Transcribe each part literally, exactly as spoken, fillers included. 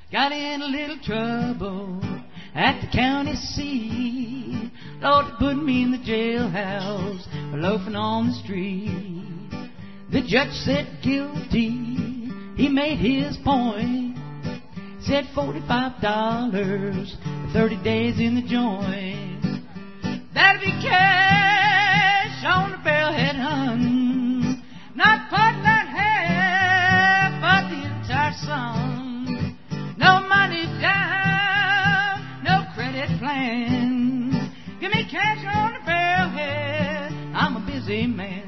got in a little trouble at the county seat. Lord, they put me in the jailhouse for loafing on the street. The judge said guilty. He made his point. Said forty-five dollars for thirty days in the joint. That'll be cash on the barrelhead hun. Not part, not half, but the entire sum. No money down, no credit plan. Give me cash on the barrelhead, I'm a busy man.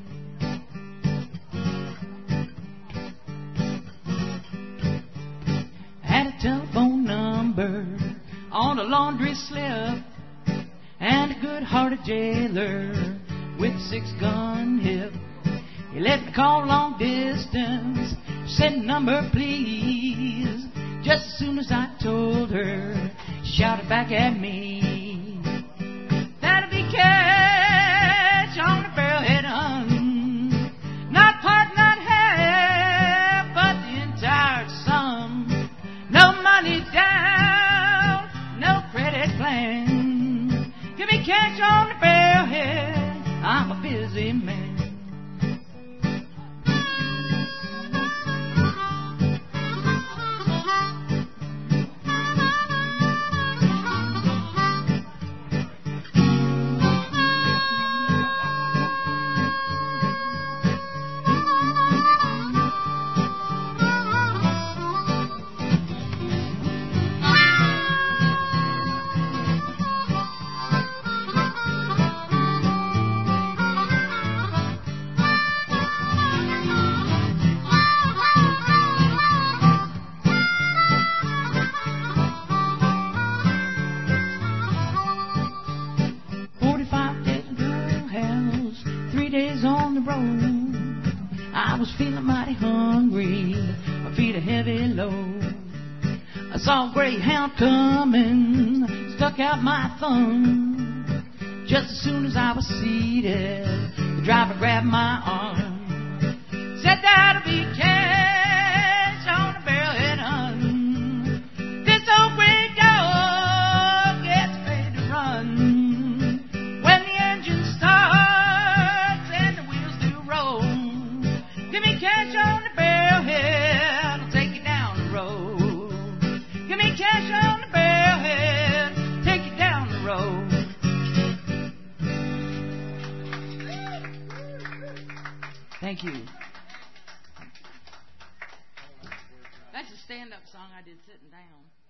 Had a telephone number on a laundry slip, and a good-hearted jailer with a six-gun hip. He let me call long distance, said number please. Just as soon as I told her, she shouted back at me. That'll be cash on the barrelhead hun. Not part, not half, but the entire sum. No money down, no credit plan. Give me cash on the barrelhead, I'm a busy man. I was feeling mighty hungry, my feet a heavy load. I saw a greyhound coming, stuck out my thumb. Just as soon as I was seated, the driver grabbed my arm. Said that'll be cash on the barrelhead hun. This old grey dog gets paid to run. When the engine starts and the wheels do roll, give me cash on the barrelhead, I'll take you down the road. Give me cash on the barrelhead, take you down the road. Thank you. That's a stand-up song I did sitting down.